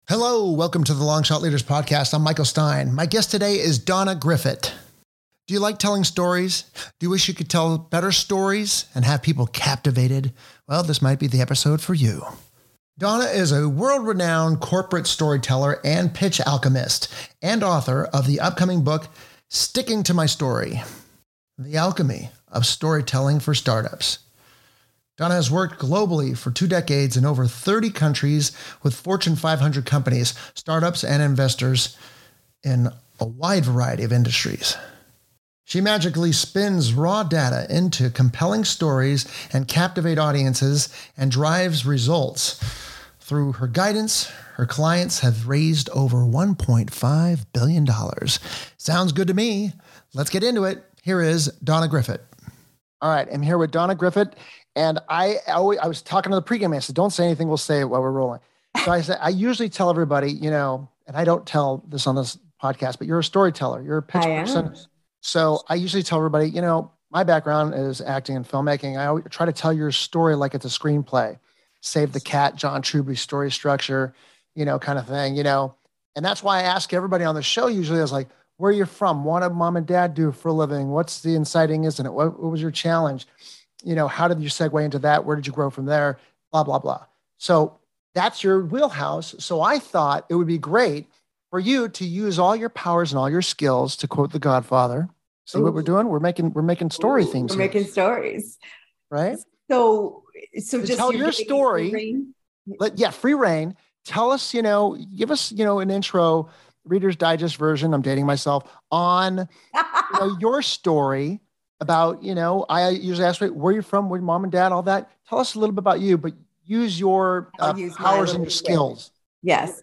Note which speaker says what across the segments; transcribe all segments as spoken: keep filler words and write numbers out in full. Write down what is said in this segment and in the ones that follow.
Speaker 1: Hello, welcome to the Long Shot Leaders Podcast. I'm Michael Stein. My guest today is Donna Griffith. Do you like telling stories? Do you wish you could tell better stories and have people captivated? Well, this might be the episode for you. Donna is a world-renowned corporate storyteller and pitch alchemist and author of the upcoming book, Sticking to My Story, The Alchemy of Storytelling for Startups. Donna has worked globally for two decades in over thirty countries with Fortune five hundred companies, startups, and investors in a wide variety of industries. She magically spins raw data into compelling stories and captivate audiences and drives results. Through her guidance, her clients have raised over one point five billion dollars. Sounds good to me. Let's get into it. Here is Donna Griffith. All right, I'm here with Donna Griffith. And I always, I was talking to the pregame. I said, don't say anything. We'll say it while we're rolling. So I said, I usually tell everybody, you know, and I don't tell this on this podcast, but you're a storyteller. You're a pitch
Speaker 2: I
Speaker 1: person.
Speaker 2: am.
Speaker 1: So I usually tell everybody, you know, my background is acting and filmmaking. I always try to tell your story like it's a screenplay. Save the Cat, John Truby story structure, you know, kind of thing, you know. And that's why I ask everybody on the show usually, I was like, where are you from? What did mom and dad do for a living? What's the inciting incident? What, what was your challenge? You know, how did you segue into that? Where did you grow from there? Blah, blah, blah. So that's your wheelhouse. So I thought it would be great for you to use all your powers and all your skills, to quote The Godfather. See
Speaker 2: Ooh.
Speaker 1: What we're doing? We're making we're making story
Speaker 2: Ooh,
Speaker 1: themes.
Speaker 2: We're
Speaker 1: here.
Speaker 2: making stories.
Speaker 1: Right?
Speaker 2: So, so
Speaker 1: To
Speaker 2: just
Speaker 1: tell
Speaker 2: you're
Speaker 1: your
Speaker 2: giving
Speaker 1: story.
Speaker 2: free rein?
Speaker 1: Let, yeah, free reign. Tell us, you know, give us, you know, an intro, Reader's Digest version. I'm dating myself on you know, your story. About, you know, I usually ask, where are you from? Where your mom and dad, all that. Tell us a little bit about you, but use your uh,
Speaker 2: use
Speaker 1: powers and your skills.
Speaker 2: Yes.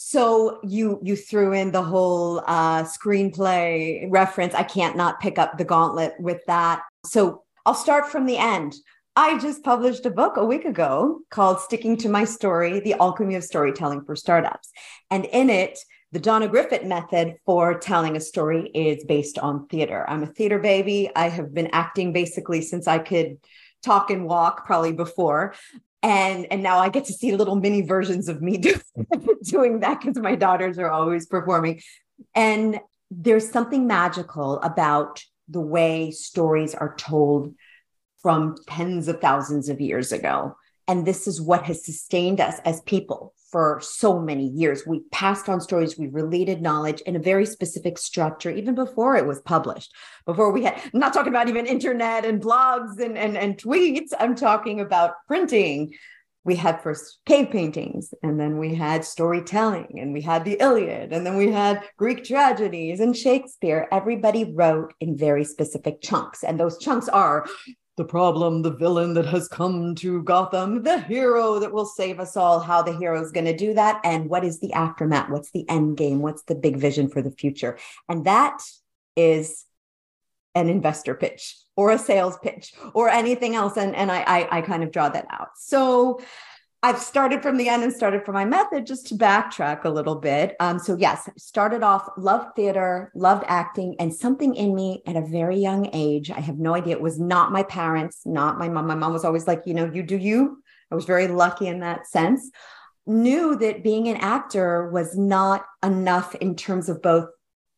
Speaker 2: So you you threw in the whole uh, screenplay reference. I can't not pick up the gauntlet with that. So I'll start from the end. I just published a book a week ago called Sticking to My Story, The Alchemy of Storytelling for Startups. And in it, the Donna Griffith method for telling a story is based on theater. I'm a theater baby. I have been acting basically since I could talk and walk, probably before. And, and now I get to see little mini versions of me do, doing that because my daughters are always performing. And there's something magical about the way stories are told from tens of thousands of years ago. And this is what has sustained us as people for so many years. We passed on stories, we related knowledge in a very specific structure, even before it was published, before we had, I'm not talking about even internet and blogs and, and, and tweets. I'm talking about printing. We had first cave paintings, and then we had storytelling, and we had the Iliad, and then we had Greek tragedies and Shakespeare. Everybody wrote in very specific chunks. And those chunks are the problem, the villain that has come to Gotham, the hero that will save us all, how the hero is going to do that, and what is the aftermath? What's the end game? What's the big vision for the future? And that is an investor pitch or a sales pitch or anything else. And, and I, I, I kind of draw that out. So I've started from the end and started from my method, just to backtrack a little bit. Um, so yes, started off, loved theater, loved acting, and something in me at a very young age, I have no idea. It was not my parents, not my mom. My mom was always like, you know, you do you. I was very lucky in that sense. Knew that being an actor was not enough in terms of both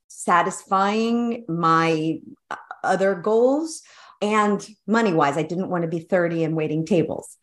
Speaker 2: satisfying my other goals and money-wise. I didn't want to be thirty and waiting tables.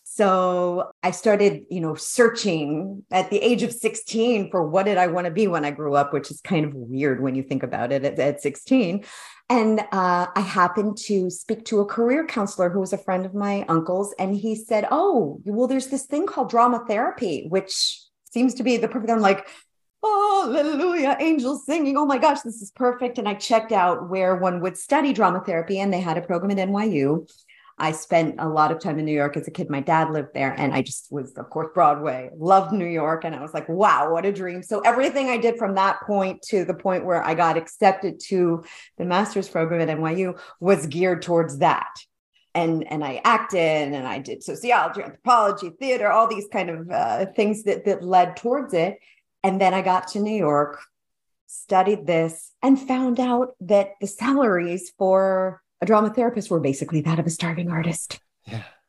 Speaker 2: So I started, you know, searching at the age of sixteen for what did I want to be when I grew up, which is kind of weird when you think about it at, at sixteen. And uh, I happened to speak to a career counselor who was a friend of my uncle's. And he said, oh, well, there's this thing called drama therapy, which seems to be the perfect. I'm like, oh, hallelujah, angels singing. Oh my gosh, this is perfect. And I checked out where one would study drama therapy, and they had a program at N Y U. I spent a lot of time in New York as a kid. My dad lived there, and I just was, of course, Broadway, loved New York. And I was like, wow, what a dream. So everything I did from that point to the point where I got accepted to the master's program at N Y U was geared towards that. And, and I acted, and I did sociology, anthropology, theater, all these kind of uh, things that, that led towards it. And then I got to New York, studied this, and found out that the salaries for a drama therapist were basically that of a starving artist.
Speaker 1: Yeah.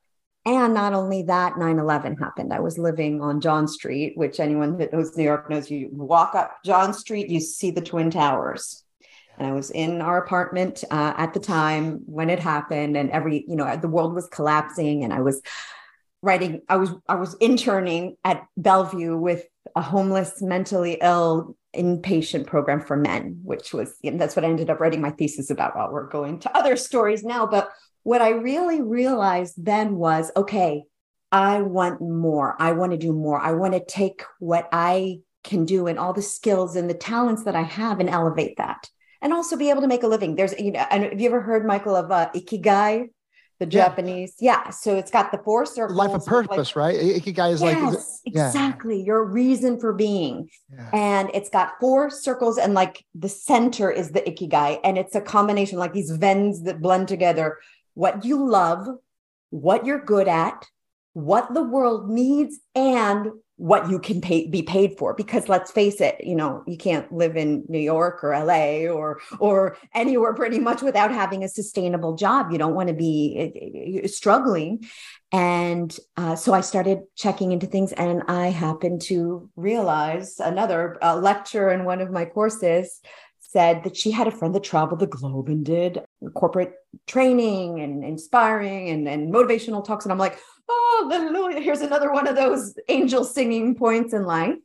Speaker 2: And not only that, nine eleven happened. I was living on John Street, which anyone that knows New York knows. You walk up John Street, you see the Twin Towers. And I was in our apartment uh, at the time when it happened, and every, you know, the world was collapsing. And I was writing, I was, I was interning at Bellevue with a homeless, mentally ill inpatient program for men, which was, you know, that's what I ended up writing my thesis about. Well, we're going to other stories now, but what I really realized then was, okay, I want more. I want to do more. I want to take what I can do and all the skills and the talents that I have and elevate that, and also be able to make a living. There's, you know, have you ever heard, Michael, of uh, Ikigai, the yeah. Japanese? Yeah. So it's got the four circles.
Speaker 1: Life of purpose, like, right? Ikigai is
Speaker 2: yes,
Speaker 1: like,
Speaker 2: yeah. exactly. Your reason for being. Yeah. And it's got four circles, and like the center is the Ikigai. And it's a combination, like these Venns that blend together. What you love, what you're good at, what the world needs, and what you can pay, be paid for. Because let's face it, you know, you can't live in New York or L A or or anywhere pretty much without having a sustainable job. You don't want to be uh, struggling. And uh, so I started checking into things, and I happened to realize another uh, lecture in one of my courses said that she had a friend that traveled the globe and did corporate training and inspiring and, and motivational talks. And I'm like, oh, hallelujah. Here's another one of those angel singing points in life.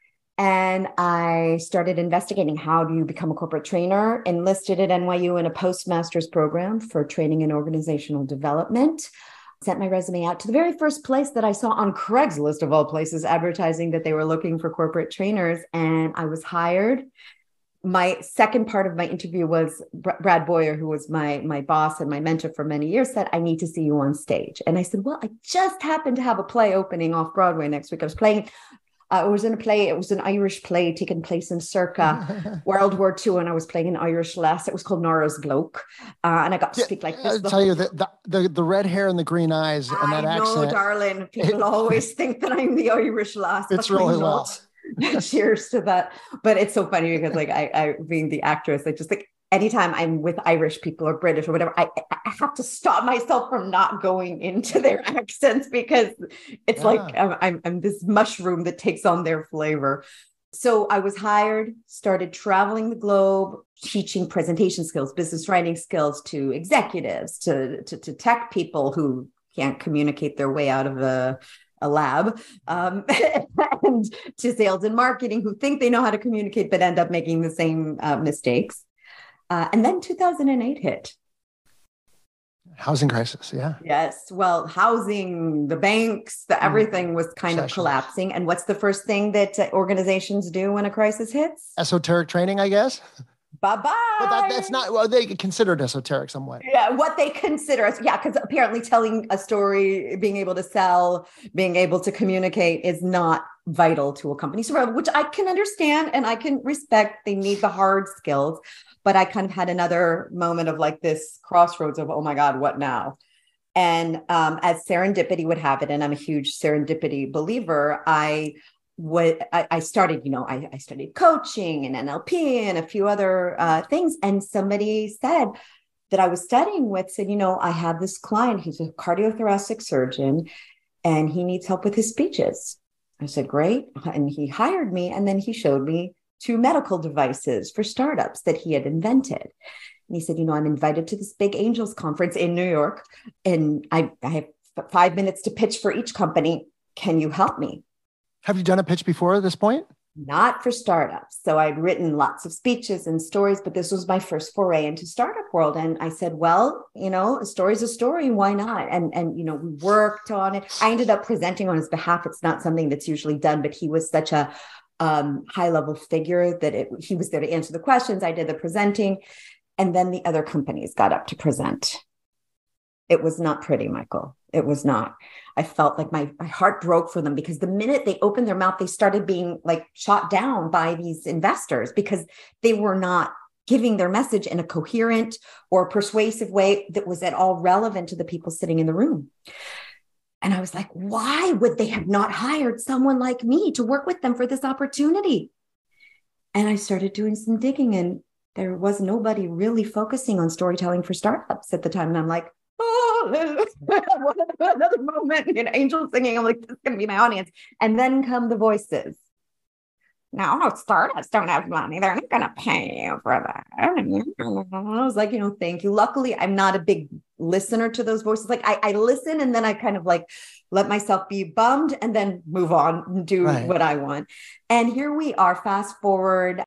Speaker 2: And I started investigating, how do you become a corporate trainer? Enlisted at N Y U in a postmaster's program for training and organizational development. Sent my resume out to the very first place that I saw on Craigslist, of all places, advertising that they were looking for corporate trainers. And I was hired. My second part of my interview was Brad Boyer, who was my, my boss and my mentor for many years, said, I need to see you on stage. And I said, well, I just happened to have a play opening off Broadway next week. I was playing, uh, I was in a play. It was an Irish play taking place in circa World War Two. And I was playing an Irish lass. It was called Nora's Bloke. Uh, and I got to speak like this.
Speaker 1: I'll tell you that the, the, the red hair and the green eyes and
Speaker 2: I
Speaker 1: that
Speaker 2: know,
Speaker 1: accent.
Speaker 2: darling. People it, always think that I'm the Irish lass.
Speaker 1: It's really well.
Speaker 2: Cheers to that. But it's so funny because, like, I, I being the actress, I just like anytime I'm with Irish people or British or whatever, I, I have to stop myself from not going into their accents, because it's yeah. like I'm, I'm, I'm this mushroom that takes on their flavor. So I was hired, started traveling the globe, teaching presentation skills, business writing skills to executives, to, to, to tech people who can't communicate their way out of a a lab, um, and to sales and marketing who think they know how to communicate, but end up making the same uh, mistakes. Uh, and then two thousand eight hit.
Speaker 1: Housing crisis, yeah.
Speaker 2: Yes. Well, housing, the banks, the everything was kind Sessions. of collapsing. And what's the first thing that uh, organizations do when a crisis hits?
Speaker 1: Esoteric training, I guess.
Speaker 2: Bye-bye.
Speaker 1: But that, that's not, well, they consider it esoteric somewhat.
Speaker 2: Yeah, what they consider. Yeah, because apparently telling a story, being able to sell, being able to communicate is not vital to a company. So, which I can understand and I can respect. They need the hard skills. But I kind of had another moment of like this crossroads of, oh my God, what now? And um, as serendipity would have it, and I'm a huge serendipity believer, I What I, I started, you know, I, I studied coaching and N L P and a few other uh, things. And somebody said that I was studying with said, you know, I have this client, he's a cardiothoracic surgeon and he needs help with his speeches. I said, great. And he hired me. And then he showed me two medical devices for startups that he had invented. And he said, you know, I'm invited to this big angels conference in New York, and I, I have five minutes to pitch for each company. Can you help me?
Speaker 1: Have you done a pitch before at this point?
Speaker 2: Not for startups. So I'd written lots of speeches and stories, but this was my first foray into startup world. And I said, well, you know, a story's a story. Why not? And, and, you know, we worked on it. I ended up presenting on his behalf. It's not something that's usually done, but he was such a um, high level figure that it, he was there to answer the questions. I did the presenting, and then the other companies got up to present. It was not pretty, Michael. It was not. I felt like my, my heart broke for them, because the minute they opened their mouth, they started being like shot down by these investors because they were not giving their message in a coherent or persuasive way that was at all relevant to the people sitting in the room. And I was like, why would they have not hired someone like me to work with them for this opportunity? And I started doing some digging, and there was nobody really focusing on storytelling for startups at the time. And I'm like, oh, another moment, you know, angels singing. I'm like, this is going to be my audience. And then come the voices. No, startups don't have money. They're not going to pay you for that. I was like, you know, thank you. Luckily, I'm not a big listener to those voices. Like I, I listen and then I kind of like let myself be bummed and then move on and do right. what I want. And here we are, fast forward.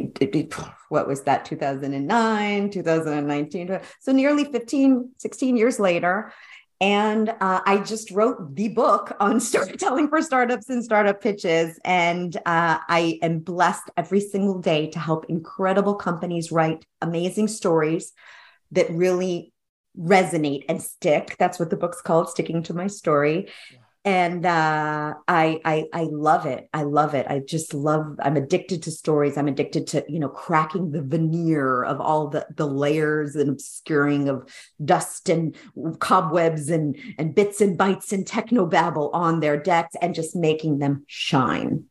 Speaker 2: What was that? two thousand nine, two thousand nineteen. So nearly fifteen, sixteen years later. And uh, I just wrote the book on storytelling for startups and startup pitches. And uh, I am blessed every single day to help incredible companies write amazing stories that really resonate and stick. That's what the book's called, Sticking to My Story. Yeah. And uh, I, I, I love it. I love it. I just love, I'm addicted to stories. I'm addicted to, you know, cracking the veneer of all the, the layers and obscuring of dust and cobwebs and, and bits and bytes and technobabble on their decks and just making them shine.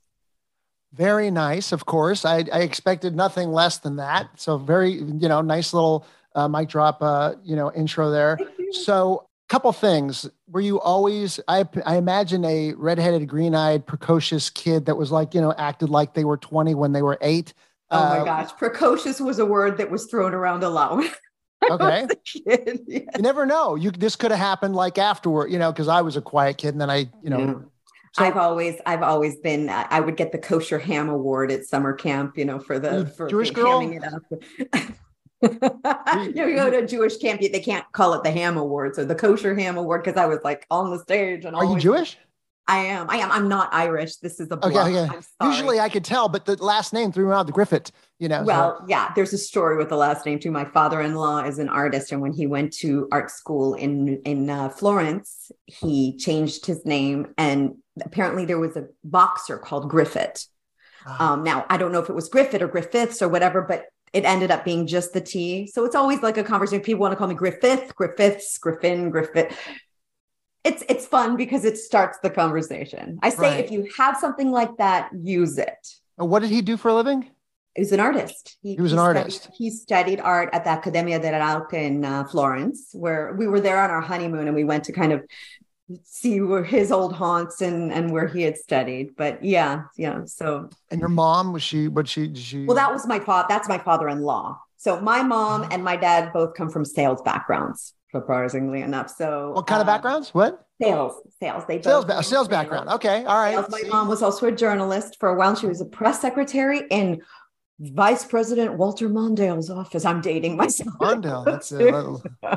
Speaker 1: Very nice. Of course, I, I expected nothing less than that. So very, you know, nice little uh, mic drop, uh, you know, intro there. So couple things. Were you always, I, I imagine a redheaded, green-eyed, precocious kid that was like, you know, acted like they were twenty when they were eight?
Speaker 2: Oh my
Speaker 1: uh,
Speaker 2: gosh. Precocious was a word that was thrown around a lot.
Speaker 1: Okay. Kid, yeah. You never know. You, this could have happened like afterward, you know, cause I was a quiet kid and then I, you know,
Speaker 2: yeah. So, I've always, I've always been, uh, I would get the kosher ham award at summer camp, you know, for the, for
Speaker 1: Jewish girl?
Speaker 2: hamming it up. You know, you go to a Jewish camp, they can't call it the Ham Awards or the Kosher Ham Award because I was like on the stage. And
Speaker 1: are you Jewish?
Speaker 2: I am. I am. I'm not Irish. This is a bluff.
Speaker 1: Okay, okay. Usually I could tell, but the last name threw me out, the Griffith. You know.
Speaker 2: Well,
Speaker 1: so.
Speaker 2: yeah. There's a story with the last name too. My father-in-law is an artist, and when he went to art school in in uh, Florence, he changed his name, and apparently there was a boxer called Griffith. Oh. Um, now I don't know if it was Griffith or Griffiths or whatever, but it ended up being just the T. So it's always like a conversation. People want to call me Griffith, Griffiths, Griffin, Griffith. It's it's fun because it starts the conversation. I say, right. If you have something like that, use it.
Speaker 1: What did he do for a living?
Speaker 2: He was an artist.
Speaker 1: He, he was
Speaker 2: he
Speaker 1: an
Speaker 2: studied,
Speaker 1: artist.
Speaker 2: He studied art at the Accademia dell'Arte in uh, Florence, where we were there on our honeymoon and we went to kind of see where his old haunts and and where he had studied. But yeah, yeah. So.
Speaker 1: And your mom, was she, what she, did she?
Speaker 2: Well, that was my father. That's my father-in-law. So my mom and my dad both come from sales backgrounds, surprisingly enough. So.
Speaker 1: What kind
Speaker 2: uh,
Speaker 1: of backgrounds? What?
Speaker 2: Sales, sales. They
Speaker 1: sales,
Speaker 2: both
Speaker 1: ba- sales background. Okay. All right.
Speaker 2: Sales. My mom was also a journalist for a while. She was a press secretary in Vice President Walter Mondale's office. I'm dating myself.
Speaker 1: Mondale, that's uh,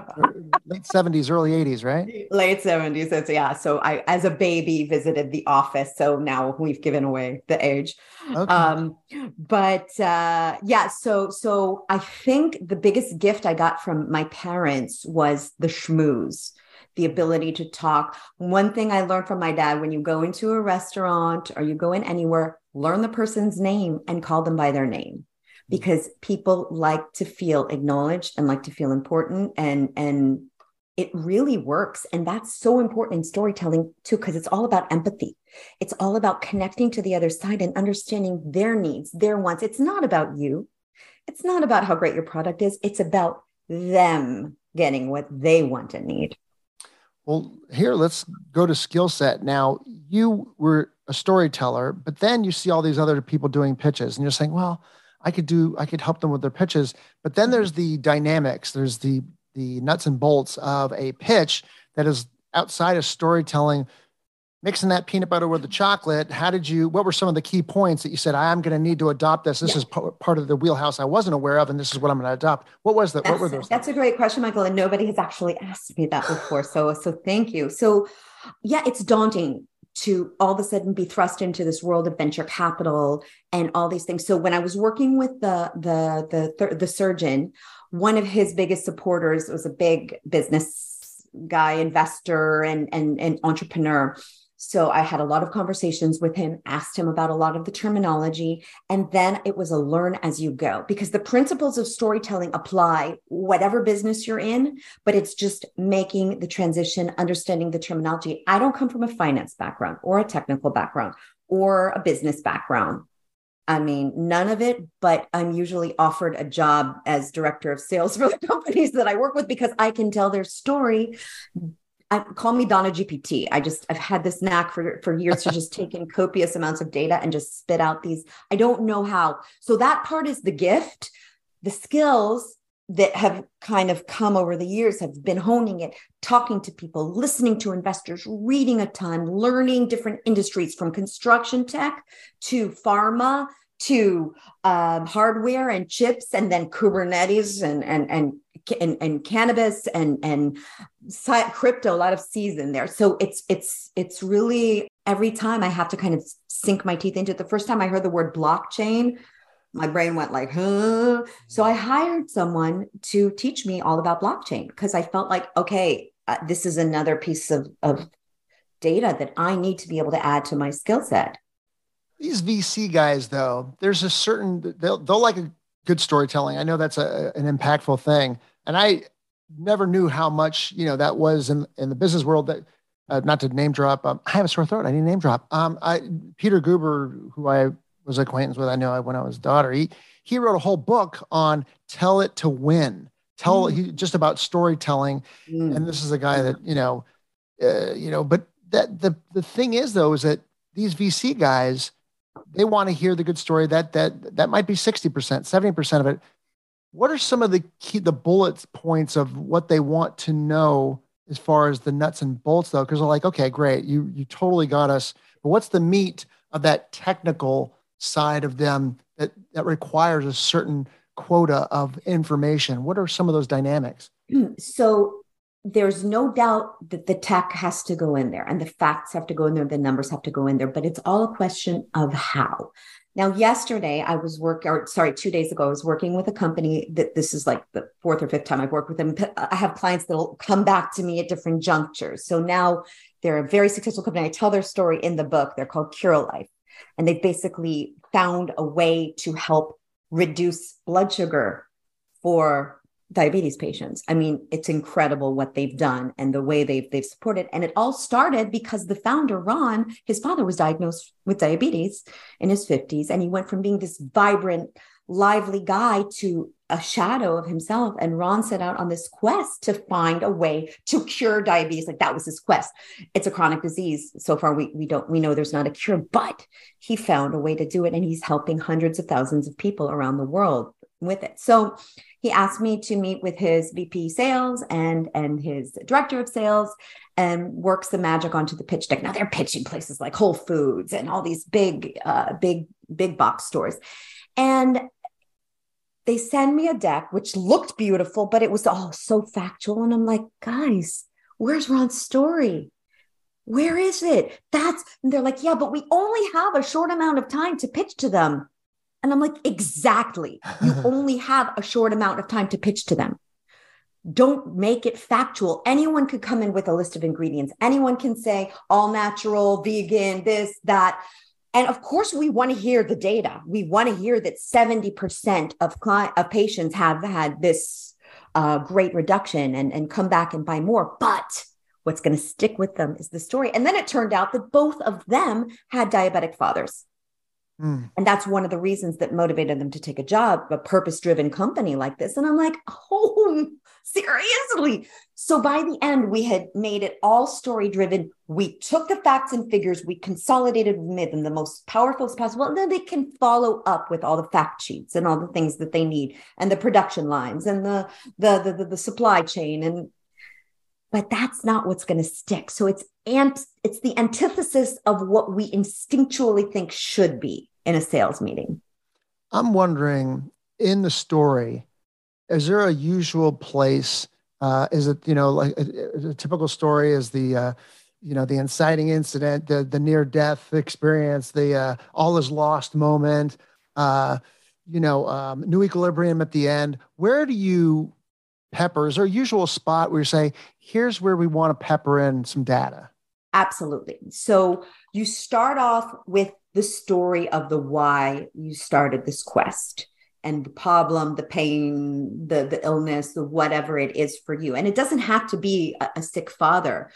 Speaker 1: late seventies, early eighties, right?
Speaker 2: Late seventies. That's yeah. So I, as a baby, visited the office. So now we've given away the age. Okay. Um, but uh, yeah. So so I think the biggest gift I got from my parents was the schmooze. The ability to talk. One thing I learned from my dad: when you go into a restaurant or you go in anywhere, learn the person's name and call them by their name, because people like to feel acknowledged and like to feel important. And, and it really works. And that's so important in storytelling too, because it's all about empathy. It's all about connecting to the other side and understanding their needs, their wants. It's not about you. It's not about how great your product is. It's about them getting what they want and need.
Speaker 1: Well, here, let's go to skill set. Now, you were a storyteller, but then you see all these other people doing pitches and you're saying, well, I could do, I could help them with their pitches. But then there's the dynamics. There's the, the nuts and bolts of a pitch that is outside of storytelling, mixing that peanut butter with the chocolate. How did you, what were some of the key points that you said, I'm going to need to adopt this. This yeah. is p- part of the wheelhouse I wasn't aware of, and this is what I'm going to adopt. What was that?
Speaker 2: That's,
Speaker 1: what were those?
Speaker 2: That's things? A great question, Michael. And nobody has actually asked me that before. So, so thank you. So yeah, it's daunting to all of a sudden be thrust into this world of venture capital and all these things. So when I was working with the, the, the, the surgeon, one of his biggest supporters was a big business guy, investor, and, and, and entrepreneur. So I had a lot of conversations with him, asked him about a lot of the terminology, and then it was a learn as you go, because the principles of storytelling apply whatever business you're in, but it's just making the transition, understanding the terminology. I don't come from a finance background or a technical background or a business background. I mean, none of it, but I'm usually offered a job as director of sales for the companies that I work with because I can tell their story. I, call me Donna G P T. I just, I've had this knack for, for years to just take in copious amounts of data and just spit out these. I don't know how. So that part is the gift. The skills that have kind of come over the years have been honing it, talking to people, listening to investors, reading a ton, learning different industries from construction tech to pharma to um, hardware and chips, and then Kubernetes and and and and, and cannabis and and crypto. A lot of C's in there. So it's it's it's really every time I have to kind of sink my teeth into it. The first time I heard the word blockchain, my brain went like, huh? So I hired someone to teach me all about blockchain because I felt like, okay, uh, this is another piece of, of data that I need to be able to add to my skill set.
Speaker 1: These V C guys, though, there's a certain, they'll, they'll like a good storytelling. I know that's a, an impactful thing. And I never knew how much, you know, that was in, in the business world that, uh, not to name drop, um, I have a sore throat. I need to name drop. Um, I, Peter Guber, who I was acquaintance with, I know when I was a daughter, he, he wrote a whole book on tell it to win, tell mm. he, just about storytelling. Mm. And this is a guy that, you know, uh, you know, but that the, the thing is though, is that these V C guys, they want to hear the good story that, that, that might be sixty percent, seventy percent of it. What are some of the key, the bullet points of what they want to know as far as the nuts and bolts though? Cause they're like, okay, great. You, you totally got us, but what's the meat of that technical side of them that, that requires a certain quota of information? What are some of those dynamics?
Speaker 2: So there's no doubt that the tech has to go in there and the facts have to go in there, the numbers have to go in there, but it's all a question of how. Now, yesterday I was working, or sorry, two days ago, I was working with a company that this is like the fourth or fifth time I've worked with them. I have clients that will come back to me at different junctures. So now they're a very successful company. I tell their story in the book. They're called Curalife. And they basically found a way to help reduce blood sugar for diabetes patients. I mean, it's incredible what they've done and the way they've they've supported. And it all started because the founder, Ron, his father was diagnosed with diabetes in his fifties. And he went from being this vibrant, lively guy to a shadow of himself. And Ron set out on this quest to find a way to cure diabetes. Like that was his quest. It's a chronic disease. So far, we, we don't, we know there's not a cure, but he found a way to do it. And he's helping hundreds of thousands of people around the world with it. So he asked me to meet with his V P sales and, and his director of sales and works the magic onto the pitch deck. Now they're pitching places like Whole Foods and all these big, uh, big, big box stores. And they send me a deck, which looked beautiful, but it was all so factual. And I'm like, guys, where's Ron's story? Where is it? That's, and they're like, yeah, but we only have a short amount of time to pitch to them. And I'm like, exactly. You only have a short amount of time to pitch to them. Don't make it factual. Anyone could come in with a list of ingredients. Anyone can say all natural, vegan, this, that. And of course, we want to hear the data. We want to hear that seventy percent of, client, of patients have had this uh, great reduction and, and come back and buy more. But what's going to stick with them is the story. And then it turned out that both of them had diabetic fathers. Mm. And that's one of the reasons that motivated them to take a job, a purpose-driven company like this. And I'm like, oh, seriously. So by the end, we had made it all story-driven. We took the facts and figures, we consolidated and made them the most powerful as possible. And then they can follow up with all the fact sheets and all the things that they need and the production lines and the, the, the, the, the supply chain. And but that's not what's going to stick. So it's ant, it's the antithesis of what we instinctually think should be in a sales meeting.
Speaker 1: I'm wondering, in the story, is there a usual place? Uh, is it, you know, like a, a typical story is the, uh, you know, the inciting incident, the the near death experience, the uh, all is lost moment, uh, you know, um, new equilibrium at the end. Where do you pepper? Is there a usual spot where you say, here's where we want to pepper in some data?
Speaker 2: Absolutely. So you start off with the story of the why you started this quest and the problem, the pain, the, the illness, the whatever it is for you. And it doesn't have to be a, a sick father.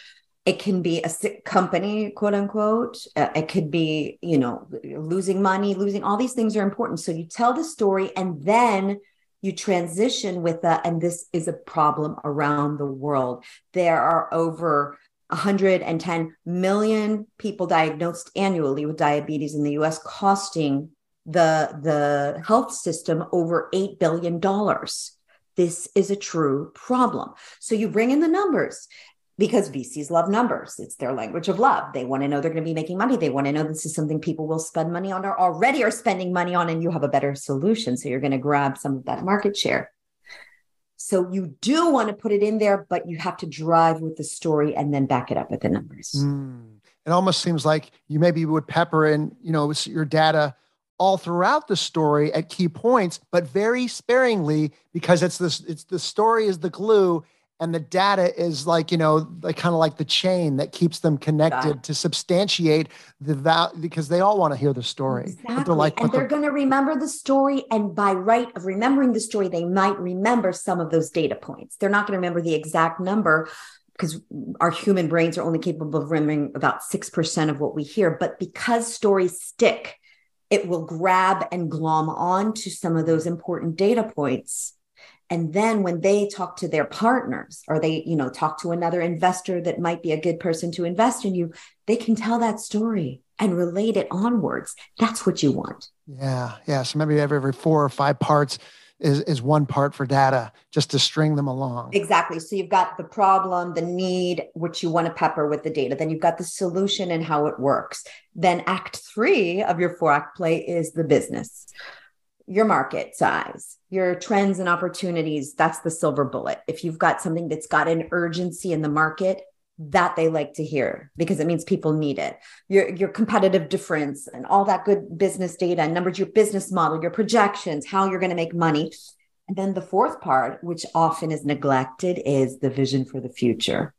Speaker 2: It can be a sick company, quote unquote. Uh, it could be, you know, losing money, losing, all these things are important. So you tell the story and then you transition with that. And this is a problem around the world. There are over one hundred ten million people diagnosed annually with diabetes in the U S, costing the, the health system over eight billion dollars. This is a true problem. So you bring in the numbers, because V Cs love numbers. It's their language of love. They want to know they're going to be making money. They want to know this is something people will spend money on or already are spending money on, and you have a better solution. So you're going to grab some of that market share. So you do want to put it in there, but you have to drive with the story and then back it up with the numbers.
Speaker 1: Mm. It almost seems like you maybe would pepper in, you know, your data all throughout the story at key points, but very sparingly, because it's this, it's the story is the glue. And the data is like, you know, like kind of like the chain that keeps them connected to substantiate the value, because they all want to hear the story.
Speaker 2: Exactly.
Speaker 1: They're like,
Speaker 2: and they're going to remember the story. And by right of remembering the story, they might remember some of those data points. They're not going to remember the exact number, because our human brains are only capable of remembering about six percent of what we hear. But because stories stick, it will grab and glom on to some of those important data points. And then when they talk to their partners, or they, you know, talk to another investor that might be a good person to invest in you, they can tell that story and relate it onwards. That's what you want.
Speaker 1: Yeah. Yeah. So maybe every, every four or five parts is, is one part for data, just to string them along.
Speaker 2: Exactly. So you've got the problem, the need, which you want to pepper with the data. Then you've got the solution and how it works. Then act three of your four act play is the business. Your market size, your trends and opportunities. That's the silver bullet. If you've got something that's got an urgency in the market, that they like to hear, because it means people need it. Your, your competitive difference and all that good business data and numbers, your business model, your projections, how you're going to make money. And then the fourth part, which often is neglected, is the vision for the future.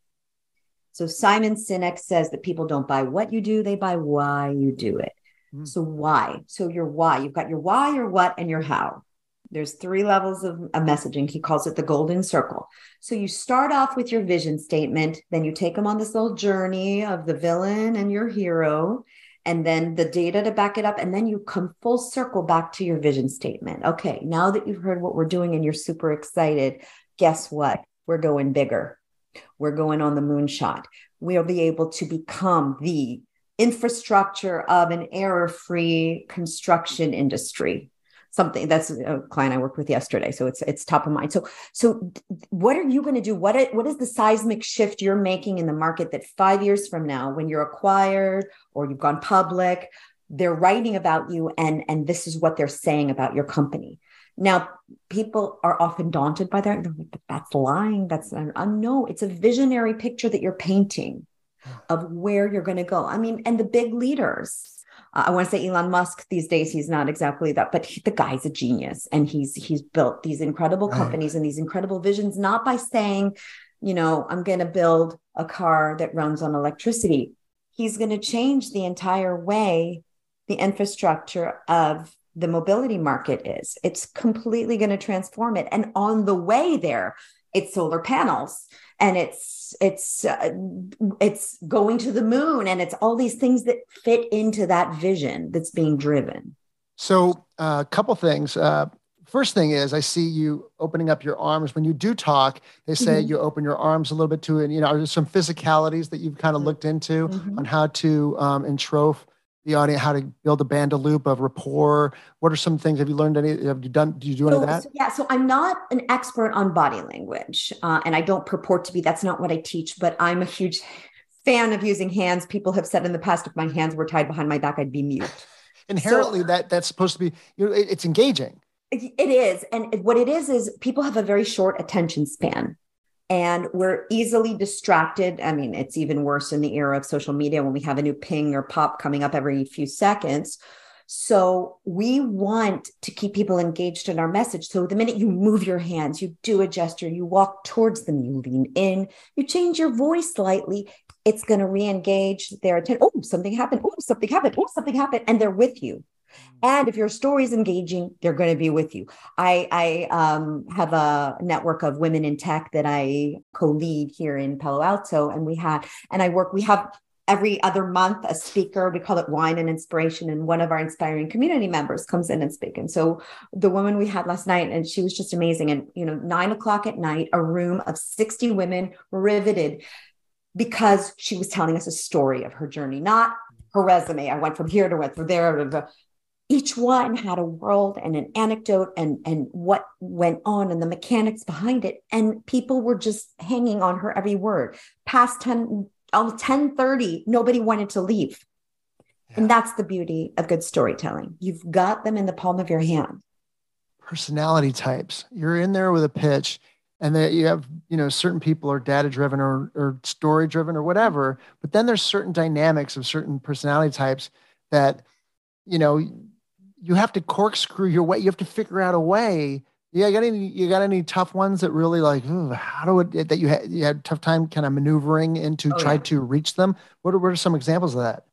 Speaker 2: So Simon Sinek says that people don't buy what you do, they buy why you do it. So why? So your why, you've got your why, your what, and your how. There's three levels of, of messaging. He calls it the golden circle. So you start off with your vision statement, then you take them on this little journey of the villain and your hero, and then the data to back it up. And then you come full circle back to your vision statement. Okay, now that you've heard what we're doing and you're super excited, guess what? We're going bigger. We're going on the moonshot. We'll be able to become the infrastructure of an error-free construction industry. Something that's a client I worked with yesterday. So it's, it's top of mind. So, so what are you going to do? What, it, what is the seismic shift you're making in the market that five years from now, when you're acquired or you've gone public, they're writing about you and, and this is what they're saying about your company. Now, people are often daunted by that. That's lying. That's uh, no, it's a visionary picture that you're painting of where you're going to go. I mean, and the big leaders, uh, I want to say Elon Musk these days, he's not exactly that, but he, the guy's a genius, and he's, he's built these incredible right. companies and these incredible visions, not by saying, you know, I'm going to build a car that runs on electricity. He's going to change the entire way the infrastructure of the mobility market is. It's completely going to transform it. And on the way there, it's solar panels, and it's it's uh, it's going to the moon, and it's all these things that fit into that vision that's being driven.
Speaker 1: So a uh, couple things. Uh, first thing is, I see you opening up your arms when you do talk. They say mm-hmm. you open your arms a little bit to it. You know, there's some physicalities that you've kind of looked into mm-hmm. on how to um, entroph the audience, how to build a band loop of rapport. What are some things? Have you learned any? Have you done? Do you do any
Speaker 2: so,
Speaker 1: of that?
Speaker 2: So, yeah. So I'm not an expert on body language, uh, and I don't purport to be. That's not what I teach. But I'm a huge fan of using hands. People have said in the past, if my hands were tied behind my back, I'd be mute.
Speaker 1: Inherently,
Speaker 2: so,
Speaker 1: that that's supposed to be. You know, it, it's engaging.
Speaker 2: It, it is, and what it is is people have a very short attention span. And we're easily distracted. I mean, it's even worse in the era of social media when we have a new ping or pop coming up every few seconds. So we want to keep people engaged in our message. So the minute you move your hands, you do a gesture, you walk towards them, you lean in, you change your voice slightly, it's going to re-engage their attention. Oh, something happened. Oh, something happened. Oh, something happened. And they're with you. And if your story is engaging, they're going to be with you. I, I um, have a network of women in tech that I co-lead here in Palo Alto. And we had, and I work, we have every other month a speaker. We call it Wine and Inspiration. And one of our inspiring community members comes in and speaks. And so the woman we had last night, and she was just amazing. And, you know, nine o'clock at night, a room of sixty women riveted because she was telling us a story of her journey, not her resume. I went from here to went from there to the, each one had a world and an anecdote and, and what went on and the mechanics behind it. And people were just hanging on her every word. Past ten, ten thirty, nobody wanted to leave. Yeah. And that's the beauty of good storytelling. You've got them in the palm of your hand.
Speaker 1: Personality types. You're in there with a pitch, and that you have, you know, certain people are data driven or, or story driven or whatever, but then there's certain dynamics of certain personality types that, you know, you have to corkscrew your way. You have to figure out a way. Yeah, got any? You got any tough ones that really like? Ooh, how do it that you had? You had a tough time kind of maneuvering into oh, try yeah. to reach them. What are, what are some examples of that?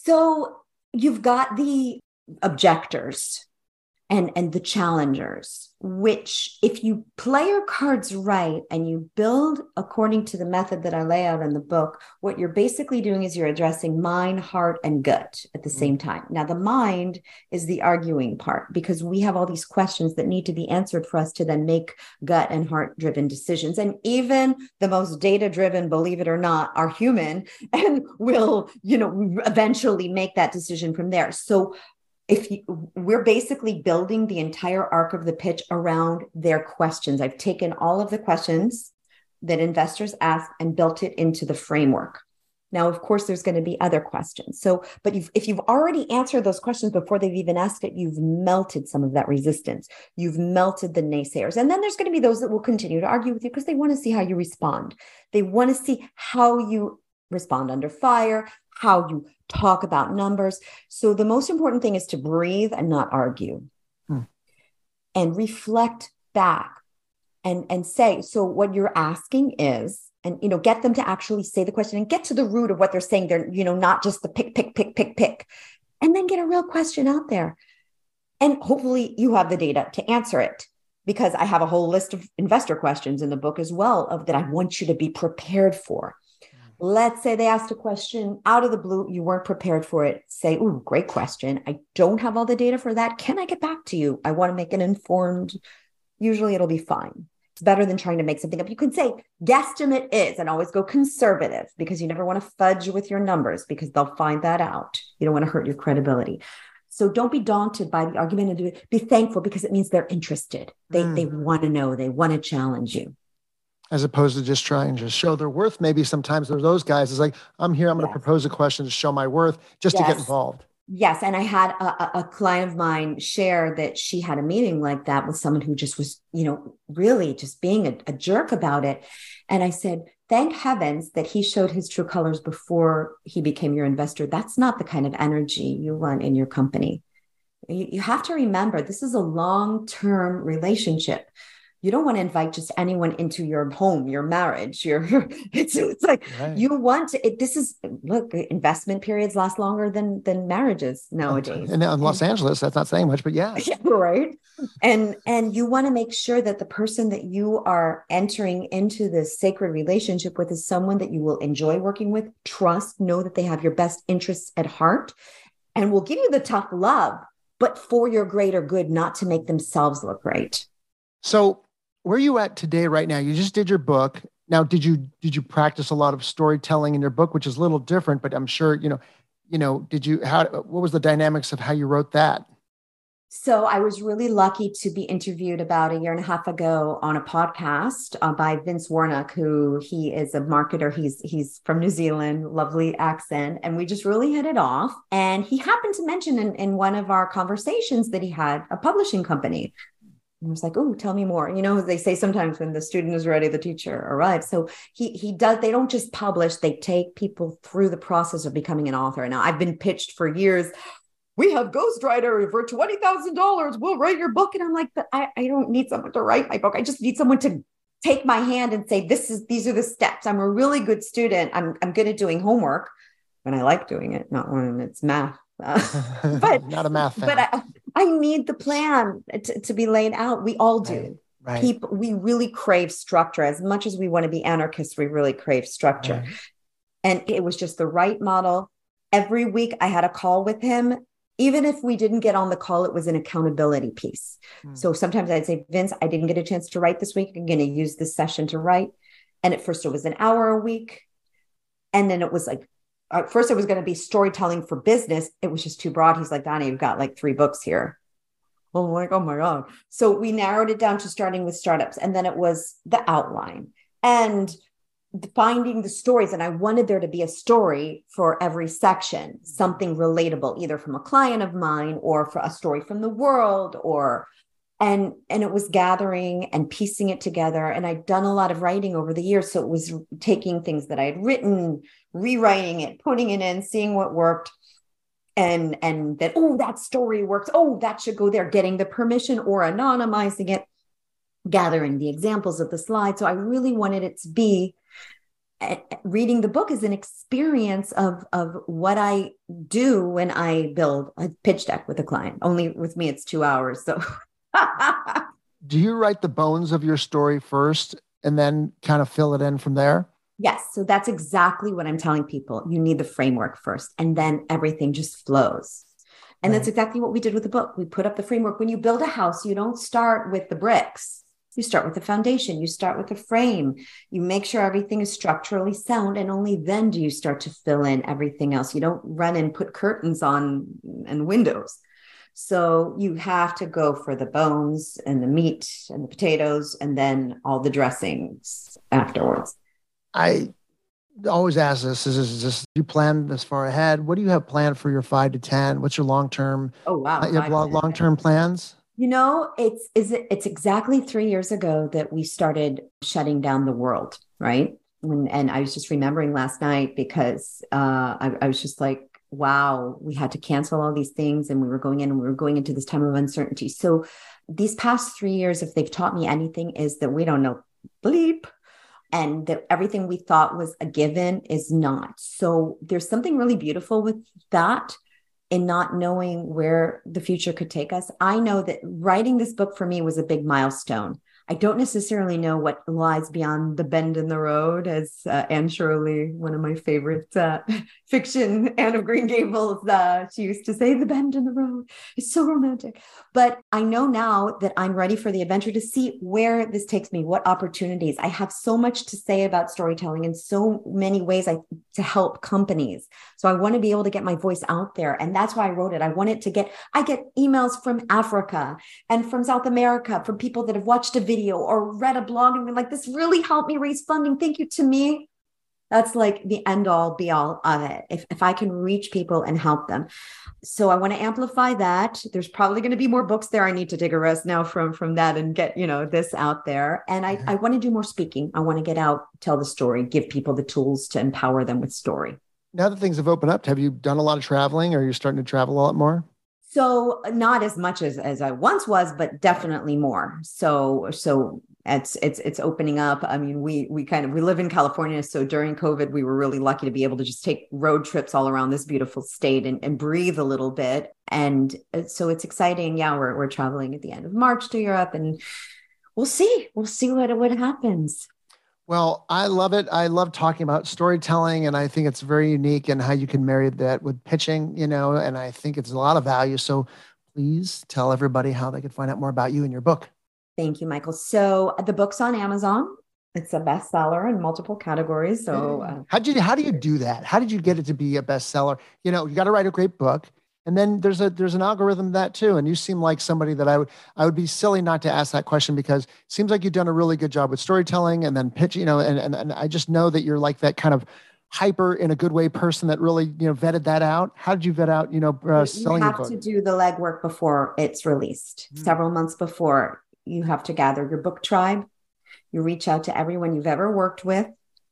Speaker 2: So you've got the objectors and and the challengers, which if you play your cards right and you build according to the method that I lay out in the book, what you're basically doing is you're addressing mind, heart, and gut at the mm-hmm. same time. Now, the mind is the arguing part because we have all these questions that need to be answered for us to then make gut and heart-driven decisions. And even the most data-driven, believe it or not, are human and will, you know, eventually make that decision from there. So if you, we're basically building the entire arc of the pitch around their questions. I've taken all of the questions that investors ask and built it into the framework. Now, of course, there's going to be other questions. So, but you've, if you've already answered those questions before they've even asked it, you've melted some of that resistance. You've melted the naysayers. And then there's going to be those that will continue to argue with you because they want to see how you respond. They want to see how you respond under fire, how you talk about numbers. So the most important thing is to breathe and not argue hmm. and reflect back and, and say, so what you're asking is, and, you know, get them to actually say the question and get to the root of what they're saying. They're, you know, not just the pick, pick, pick, pick, pick, and then get a real question out there. And hopefully you have the data to answer it, because I have a whole list of investor questions in the book as well of that I want you to be prepared for. Let's say they asked a question out of the blue. You weren't prepared for it. Say, ooh, great question. I don't have all the data for that. Can I get back to you? I want to make an informed, usually it'll be fine. It's better than trying to make something up. You can say guesstimate is, and always go conservative because you never want to fudge with your numbers because they'll find that out. You don't want to hurt your credibility. So don't be daunted by the argument and do it. Be thankful because it means they're interested. They, mm. they want to know, they want to challenge you.
Speaker 1: As opposed to just trying to show their worth. Maybe sometimes there's those guys. It's like, I'm here, I'm going to yes. propose a question to show my worth just yes. to get involved.
Speaker 2: Yes. And I had a, a client of mine share that she had a meeting like that with someone who just was, you know, really just being a, a jerk about it. And I said, thank heavens that he showed his true colors before he became your investor. That's not the kind of energy you want in your company. You, you have to remember, this is a long-term relationship. You don't want to invite just anyone into your home, your marriage, your, it's, it's like, right. you want to, it, this is, look, investment periods last longer than, than marriages nowadays.
Speaker 1: And in Los and, Angeles, that's not saying much, but yeah.
Speaker 2: yeah. Right. And, and you want to make sure that the person that you are entering into this sacred relationship with is someone that you will enjoy working with, trust, know that they have your best interests at heart, and will give you the tough love, but for your greater good, not to make themselves look great.
Speaker 1: So, where are you at today, right now? You just did your book. Now, did you did you practice a lot of storytelling in your book, which is a little different, but I'm sure, you know, you know, did you, how, what was the dynamics of how you wrote that?
Speaker 2: So I was really lucky to be interviewed about a year and a half ago on a podcast uh, by Vince Warnock, who he is a marketer. He's he's from New Zealand, lovely accent. And we just really hit it off. And he happened to mention in, in one of our conversations that he had a publishing company. And I was like, oh, tell me more. You know, they say sometimes when the student is ready, the teacher arrives. So he he does, they don't just publish, they take people through the process of becoming an author. Now, I've been pitched for years. We have ghostwriter for twenty thousand dollars. We'll write your book. And I'm like, but I, I don't need someone to write my book. I just need someone to take my hand and say, this is, these are the steps. I'm a really good student. I'm, I'm good at doing homework when I like doing it, not when it's math. Uh, but
Speaker 1: not a math fan.
Speaker 2: But I, I need the plan to, to be laid out. We all do.
Speaker 1: Right. Right.
Speaker 2: People, we really crave structure. As much as we want to be anarchists, we really crave structure.
Speaker 1: Right.
Speaker 2: And it was just the right model. Every week I had a call with him. Even if we didn't get on the call, it was an accountability piece. Hmm. So sometimes I'd say, Vince, I didn't get a chance to write this week. I'm going to use this session to write. And at first it was an hour a week. And then it was like, at first it was going to be storytelling for business. It was just too broad. He's like, Donnie, you've got like three books here. Oh, like, oh my God. So we narrowed it down to starting with startups. And then it was the outline and finding the stories. And I wanted there to be a story for every section, something relatable, either from a client of mine or for a story from the world or, and, and it was gathering and piecing it together. And I'd done a lot of writing over the years. So it was taking things that I had written, rewriting it, putting it in, seeing what worked. And, and that, oh, that story works. Oh, that should go there, getting the permission or anonymizing it, gathering the examples of the slide. So I really wanted it to be reading the book is an experience of, of what I do when I build a pitch deck with a client. Only with me, it's two hours. So
Speaker 1: do you write the bones of your story first and then kind of fill it in from there?
Speaker 2: Yes. So that's exactly what I'm telling people. You need the framework first, and then everything just flows. And right. That's exactly what we did with the book. We put up the framework. When you build a house, you don't start with the bricks. You start with the foundation, you start with the frame, you make sure everything is structurally sound, and only then do you start to fill in everything else. You don't run and put curtains on and windows. So you have to go for the bones and the meat and the potatoes, and then all the dressings afterwards.
Speaker 1: I always ask this, is this, is this, you plan this far ahead? What do you have planned for your five to ten? What's your long-term,
Speaker 2: oh, wow.
Speaker 1: you have long-term plans?
Speaker 2: You know, it's is it, it's exactly three years ago that we started shutting down the world, right? When, and I was just remembering last night because uh, I, I was just like, wow, we had to cancel all these things and we were going in and we were going into this time of uncertainty. So these past three years, if they've taught me anything, is that we don't know bleep. And that everything we thought was a given is not. So there's something really beautiful with that. In not knowing where the future could take us. I know that writing this book for me was a big milestone. I don't necessarily know what lies beyond the bend in the road, as uh, Anne Shirley, one of my favorite uh, fiction, Anne of Green Gables, uh, she used to say, the bend in the road. It's so romantic. But I know now that I'm ready for the adventure to see where this takes me, what opportunities. I have so much to say about storytelling in so many ways I, to help companies. So I want to be able to get my voice out there. And that's why I wrote it. I wanted to get, I get emails from Africa and from South America, from people that have watched a video or read a blog and been like, this really helped me raise funding. Thank you. To me, that's like the end all be all of it. If, if I can reach people and help them. So I want to amplify that. There's probably going to be more books there. I need to take a rest now from, from that and get, you know, this out there. And I, mm-hmm. I want to do more speaking. I want to get out, tell the story, give people the tools to empower them with story.
Speaker 1: Now that things have opened up, have you done a lot of traveling, or are you starting to travel a lot more?
Speaker 2: So not as much as, as I once was, but definitely more. So, so it's, it's, it's opening up. I mean, we, we kind of, we live in California. So during COVID, we were really lucky to be able to just take road trips all around this beautiful state and, and breathe a little bit. And so it's exciting. Yeah. We're, we're traveling at the end of March to Europe, and we'll see, we'll see what, what happens.
Speaker 1: Well, I love it. I love talking about storytelling, and I think it's very unique and how you can marry that with pitching, you know, and I think it's a lot of value. So please tell everybody how they can find out more about you and your book.
Speaker 2: Thank you, Michael. So the book's on Amazon. It's a bestseller in multiple categories. So uh,
Speaker 1: how did you, how do you do that? How did you get it to be a bestseller? You know, you got to write a great book. And then there's a there's an algorithm of that too. And you seem like somebody that I would I would be silly not to ask that question, because it seems like you've done a really good job with storytelling and then pitch, you know, and, and, and I just know that you're like that kind of hyper in a good way person that really, you know, vetted that out. How did you vet out, you know, uh, selling your book?
Speaker 2: You have to do the legwork before it's released. Mm. Several months before, you have to gather your book tribe. You reach out to everyone you've ever worked with,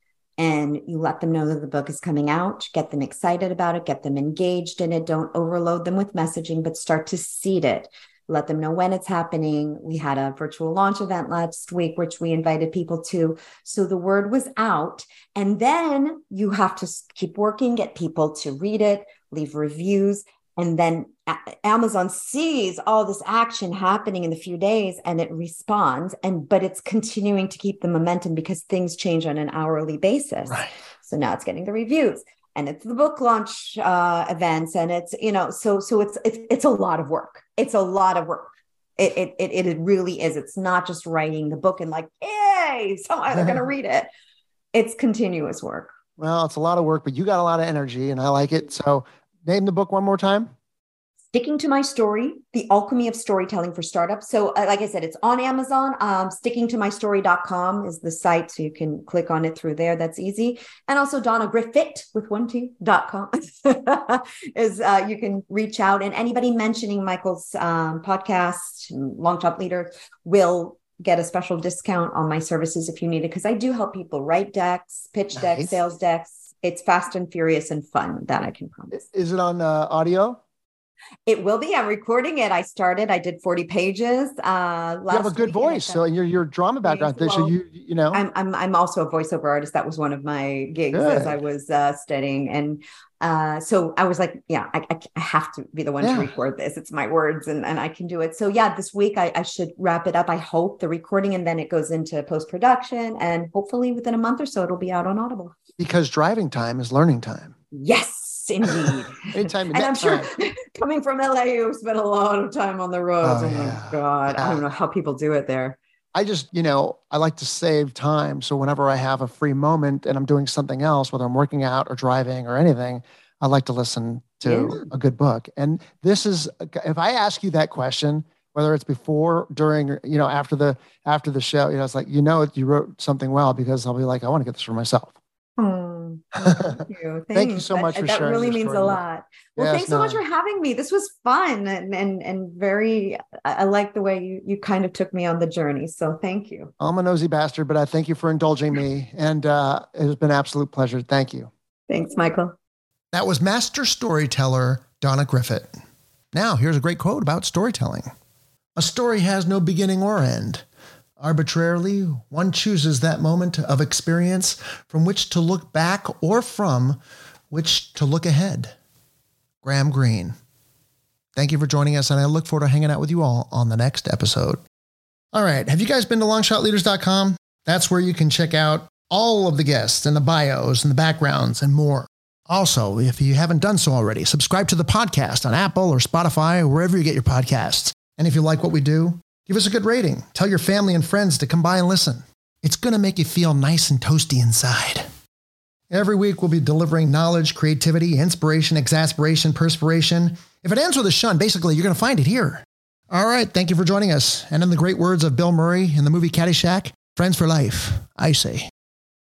Speaker 2: and you let them know that the book is coming out, get them excited about it, get them engaged in it. Don't overload them with messaging, but start to seed it. Let them know when it's happening. We had a virtual launch event last week, which we invited people to. So the word was out. And then you have to keep working, get people to read it, leave reviews, And then Amazon sees all this action happening in the few days and it responds. And but it's continuing to keep the momentum because things change on an hourly basis.
Speaker 1: Right.
Speaker 2: So now it's getting the reviews and it's the book launch uh, events. And it's, you know, so so it's it's it's a lot of work. It's a lot of work. It it it, it really is. It's not just writing the book and like, yay, someone they're going to read it. It's continuous work.
Speaker 1: Well, it's a lot of work, but you got a lot of energy and I like it. So name the book one more time.
Speaker 2: Sticking to My Story, The Alchemy of Storytelling for Startups. So uh, like I said, it's on Amazon. Um, sticking to my story dot com is the site. So you can click on it through there. That's easy. And also Donna Griffith with one T dot com is uh, you can reach out, and anybody mentioning Michael's um, podcast, Long Shot Leader, will get a special discount on my services if you need it. Because I do help people write decks, pitch
Speaker 1: Nice.
Speaker 2: decks, sales decks. It's fast and furious and fun, that I can promise.
Speaker 1: Is it on uh, audio?
Speaker 2: It will be. I'm recording it. I started. I did forty pages. Uh, last
Speaker 1: You have a good voice, so you're your drama background.
Speaker 2: Well,
Speaker 1: so you you know.
Speaker 2: I'm I'm I'm also a voiceover artist. That was one of my gigs
Speaker 1: Good.
Speaker 2: as I was uh, studying, and uh, so I was like, yeah, I, I, I have to be the one
Speaker 1: Yeah.
Speaker 2: to record this. It's my words, and and I can do it. So yeah, this week I, I should wrap it up. I hope the recording, and then it goes into post production, and hopefully within a month or so it'll be out on Audible.
Speaker 1: Because driving time is learning time.
Speaker 2: Yes. Indeed.
Speaker 1: Anytime you
Speaker 2: And I'm
Speaker 1: net
Speaker 2: sure
Speaker 1: time.
Speaker 2: coming from L A, you spent a lot of time on the roads.
Speaker 1: Oh,
Speaker 2: Oh,
Speaker 1: yeah.
Speaker 2: my God. I don't know how people do it there.
Speaker 1: I just, you know, I like to save time. So whenever I have a free moment and I'm doing something else, whether I'm working out or driving or anything, I like to listen to
Speaker 2: Yeah.
Speaker 1: a good book. And this is, if I ask you that question, whether it's before, during, or, you know, after the, after the show, you know, it's like, you know, you wrote something well, because I'll be like, I want to get this for myself.
Speaker 2: Oh, thank you.
Speaker 1: Thank you so
Speaker 2: That-
Speaker 1: much for
Speaker 2: that
Speaker 1: sharing
Speaker 2: really
Speaker 1: your
Speaker 2: means a
Speaker 1: story.
Speaker 2: lot. Well,
Speaker 1: Yes,
Speaker 2: thanks so much
Speaker 1: no.
Speaker 2: for having me. This was fun and and and very. I I like the way you you kind of took me on the journey. So thank you.
Speaker 1: I'm a nosy bastard, but I thank you for indulging me. And uh, it has been an absolute pleasure. Thank you.
Speaker 2: Thanks, Michael.
Speaker 1: That was master storyteller Donna Griffith. Now, here's a great quote about storytelling. A story has no beginning or end. Arbitrarily, one chooses that moment of experience from which to look back or from which to look ahead. Graham Greene. Thank you for joining us, and I look forward to hanging out with you all on the next episode. All right, have you guys been to long shot leaders dot com? That's where you can check out all of the guests and the bios and the backgrounds and more. Also, if you haven't done so already, subscribe to the podcast on Apple or Spotify or wherever you get your podcasts. And if you like what we do, give us a good rating. Tell your family and friends to come by and listen. It's going to make you feel nice and toasty inside. Every week, we'll be delivering knowledge, creativity, inspiration, exasperation, perspiration. If it ends with a shun, basically, you're going to find it here. All right, thank you for joining us. And in the great words of Bill Murray in the movie Caddyshack, friends for life, I say.